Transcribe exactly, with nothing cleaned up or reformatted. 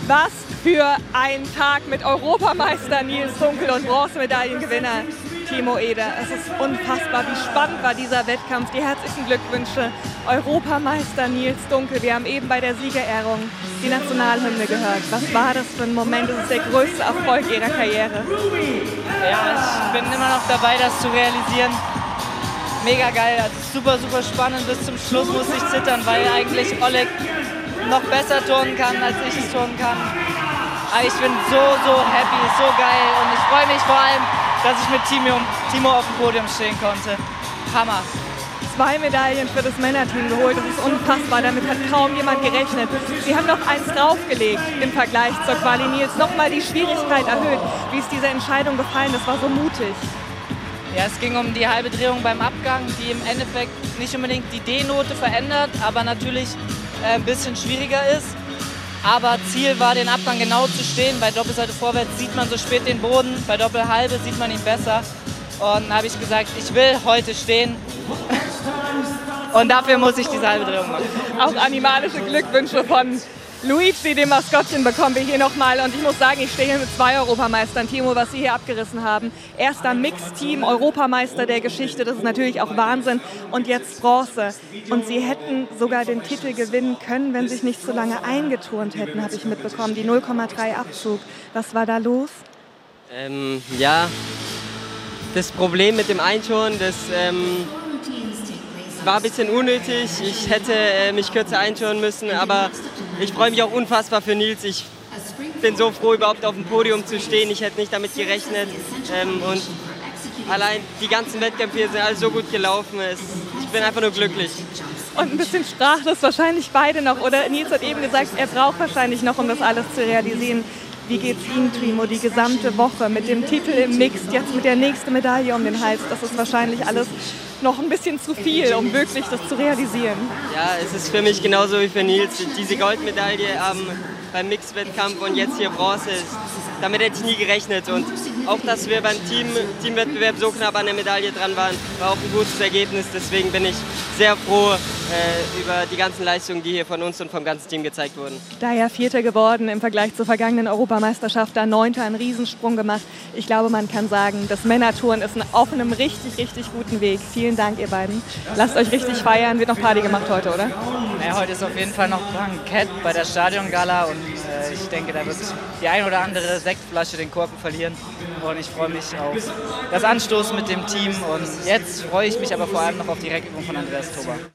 Was für ein Tag mit Europameister Nils Dunkel und Bronzemedaillengewinner Timo Eder. Es ist unfassbar, wie spannend war dieser Wettkampf. Die herzlichen Glückwünsche, Europameister Nils Dunkel. Wir haben eben bei der Siegerehrung die Nationalhymne gehört. Was war das für ein Moment? Das ist der größte Erfolg Ihrer Karriere. Ja, ich bin immer noch dabei, das zu realisieren. Mega geil, also super, super spannend. Bis zum Schluss musste ich zittern, weil eigentlich Oleg noch besser turnen kann, als ich es turnen kann. Aber ich bin so, so happy, so geil und ich freue mich vor allem, dass ich mit Timo, Timo auf dem Podium stehen konnte. Hammer. Zwei Medaillen für das Männerteam geholt, das ist unfassbar, damit hat kaum jemand gerechnet. Sie haben noch eins draufgelegt im Vergleich zur Quali. Nils, nochmal die Schwierigkeit erhöht. Wie ist diese Entscheidung gefallen? Das war so mutig. Ja, es ging um die halbe Drehung beim Abgang, die im Endeffekt nicht unbedingt die D-Note verändert, aber natürlich äh, ein bisschen schwieriger ist. Aber Ziel war, den Abgang genau zu stehen. Bei Doppelseite vorwärts sieht man so spät den Boden, bei Doppelhalbe sieht man ihn besser. Und dann habe ich gesagt, ich will heute stehen. Und dafür muss ich diese halbe Drehung machen. Auch animalische Glückwünsche von Luigi, dem Maskottchen, bekommen wir hier nochmal. Und ich muss sagen, ich stehe hier mit zwei Europameistern. Timo, was Sie hier abgerissen haben. Erster Mixteam, Europameister der Geschichte. Das ist natürlich auch Wahnsinn. Und jetzt Bronze. Und Sie hätten sogar den Titel gewinnen können, wenn Sie sich nicht so lange eingeturnt hätten, habe ich mitbekommen. Die null Komma drei Abzug. Was war da los? Ähm, ja, das Problem mit dem Einturnen, das ähm, war ein bisschen unnötig. Ich hätte äh, mich kürzer einturnen müssen, aber ich freue mich auch unfassbar für Nils. Ich bin so froh, überhaupt auf dem Podium zu stehen. Ich hätte nicht damit gerechnet. Ähm, und allein die ganzen Wettkämpfe hier sind alles so gut gelaufen. Es, ich bin einfach nur glücklich. Und ein bisschen sprachlos wahrscheinlich beide noch. Oder Nils hat eben gesagt, er braucht wahrscheinlich noch, um das alles zu realisieren. Wie geht's Ihnen, Timo, die gesamte Woche mit dem Titel im Mixed, jetzt mit der nächsten Medaille um den Hals? Das ist wahrscheinlich alles noch ein bisschen zu viel, um wirklich das zu realisieren. Ja, es ist für mich genauso wie für Nils. Diese Goldmedaille ähm, beim Mixed-Wettkampf und jetzt hier Bronze, damit hätte ich nie gerechnet. Und auch, dass wir beim Team, Teamwettbewerb so knapp an der Medaille dran waren, war auch ein gutes Ergebnis. Deswegen bin ich sehr froh äh, über die ganzen Leistungen, die hier von uns und vom ganzen Team gezeigt wurden. Daher Vierter geworden im Vergleich zur vergangenen Europameisterschaft, da Neunter, einen Riesensprung gemacht. Ich glaube, man kann sagen, das Männertouren ist auf einem richtig, richtig guten Weg. Vielen Dank, ihr beiden. Lasst euch richtig feiern. Wird noch Party gemacht heute, oder? Ja, heute ist auf jeden Fall noch Bankett bei der Stadiongala und äh, ich denke, da wird die ein oder andere Sektflasche den Korken verlieren. Und ich freue mich auf das Anstoßen mit dem Team und jetzt freue ich mich aber vor allem noch auf die Rekübung von Andreas Toba.